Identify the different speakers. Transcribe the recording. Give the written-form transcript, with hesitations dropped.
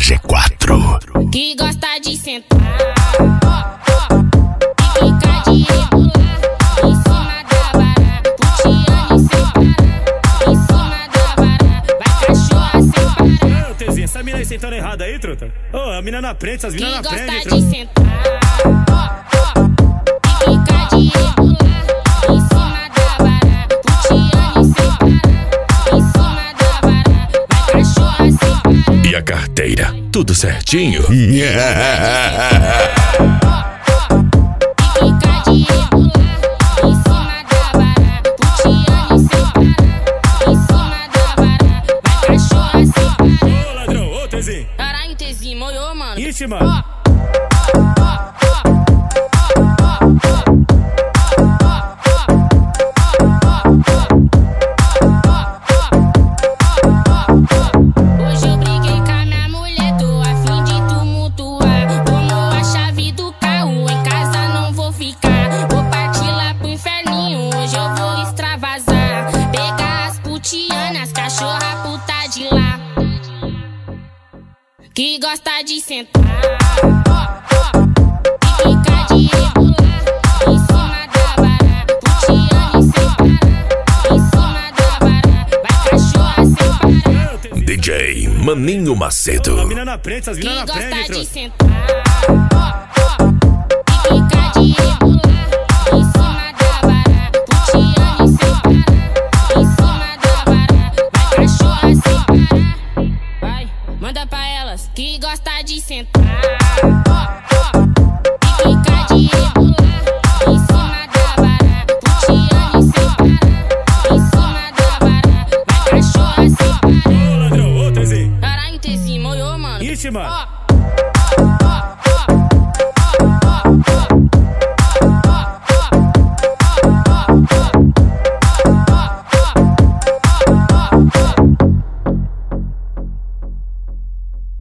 Speaker 1: G4.
Speaker 2: Que gosta de sentar, e fica de rebolar em cima da vara, puteando sem parar, em cima da vara, vai cachorra sem parar.
Speaker 3: Ô, Tezinha, essa mina aí sentando errado aí, truta? Ô, a mina na frente, essas minas na frente,
Speaker 2: Que
Speaker 3: truta.
Speaker 2: gosta de sentar, e fica de rebolar em cima da vara, puteando sem parar, em cima da vara, vai cachorra sem parar.
Speaker 1: E a carteira, tudo certinho?
Speaker 2: Fica de rebolar em cima da vara, puteando sem parar, em cima da vara, vai cachorra sem parar.
Speaker 3: Ô, ladrão, ô, Tezinho.
Speaker 2: Caralho, Tezinho, molhou, mano.
Speaker 3: Ixi, mano.
Speaker 2: Hoje eu briguei com a minha mulher, tô a fim de tumultuar. Tomou a chave do carro, em casa não vou ficar. Vou partir lá pro inferninho, hoje eu vou extravasar. Pegar as putianas, cachorra puta de lá, que gosta de sentar, e fica de rebolar em cima da vara, puteando sem parar, em cima da vara, vai cachorra sem parar.
Speaker 3: Ô, Tezinho.
Speaker 1: DJ Maninho
Speaker 3: Ô, a
Speaker 1: Macedo.
Speaker 3: mina na frente, essas
Speaker 2: Que
Speaker 3: minas na frente,
Speaker 2: gosta de
Speaker 3: truta.
Speaker 2: sentar, e fica de rebolar em cima da vara, puteando sem parar, em cima da vara, vai cachorra sem parar. Vai, manda pra elas que gosta de sentar, e fica de rebolar em cima da vara, puteando sem parar, em cima da vara, vai cachorra sem parar.
Speaker 3: Ô, ladrão, ô, Tezinho.
Speaker 2: Caralho, Tezinho, molhou, mano.
Speaker 3: Ixi, mano.
Speaker 2: Ó.